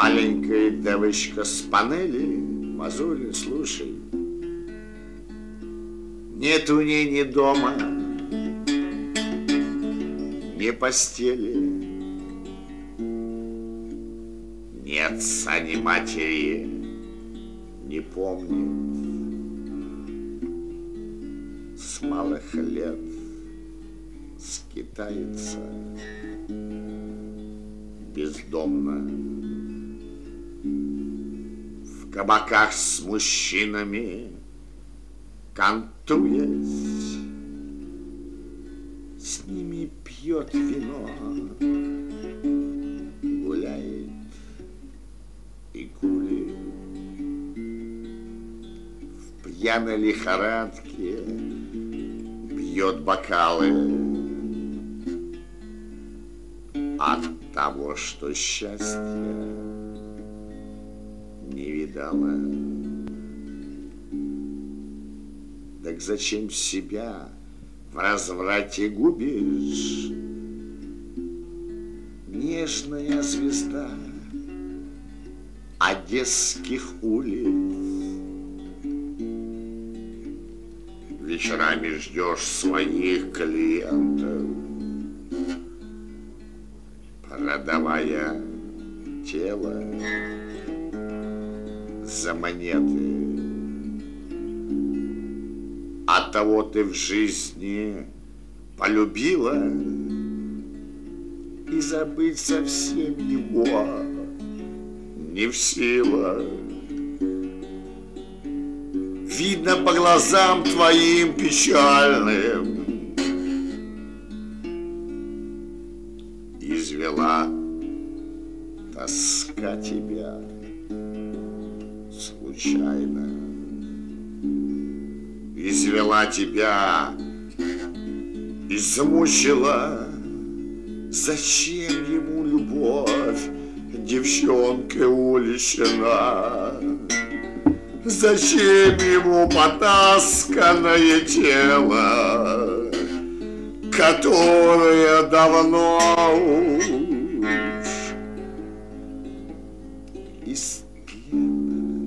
Маленькая девочка с панели, Мазурин, слушай. Нет у ней ни дома, ни постели, ни отца, ни матери, не помнит. С малых лет скитается бездомно в кабаках с мужчинами, кантуясь, с ними пьет вино, гуляет и курит. В пьяной лихорадке бьет бокалы от того, что счастья не видала. Так зачем себя в разврате губишь, нежная звезда одесских улиц? Вечерами ждешь своих клиентов, продавая тело за монеты. Оттого ты в жизни полюбила и забыть совсем его не в силах. Видно по глазам твоим печальным, извела тоска тебя случайно. Извела тебя, измучила. Зачем ему любовь, девчонка уличена? Зачем ему потасканное тело, которое давно уж истлело?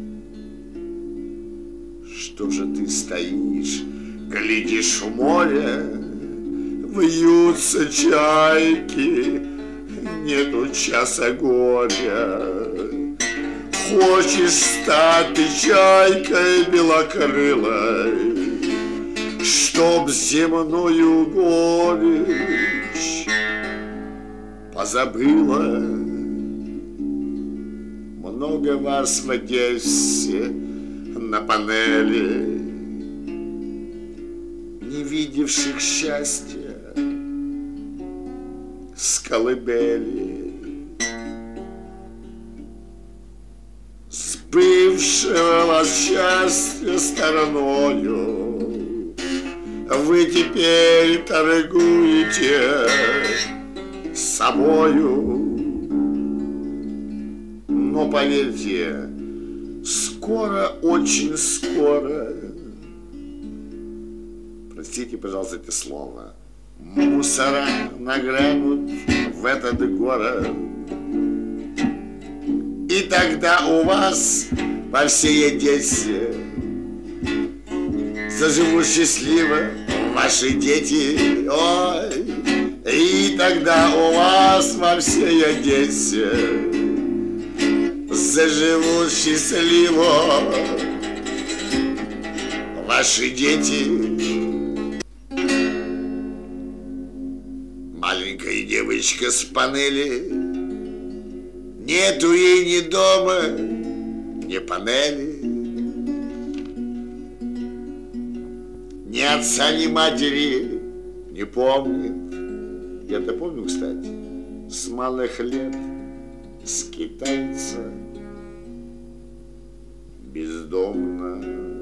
Что же ты стоишь, глядишь в море, вьются чайки, нету часа горя. Хочешь стать ты чайкой белокрылой, чтоб земную горечь позабыла? Много вас в Одессе на панели, не видевших счастья с колыбели, сбывшего вас счастья стороною. Вы теперь торгуете собою. Но поверьте, скоро, очень скоро, простите, пожалуйста, это слово, мусора нагрянут в этот город. И тогда у вас во всей Одессе заживут счастливо ваши дети. Ой, и тогда у вас во всей Одессе заживут счастливо ваши дети. Маленькая девочка с панели, нету ей ни дома, ни панели, ни отца, ни матери не помнит. Я-то помню, кстати, с малых лет скитается бездомно.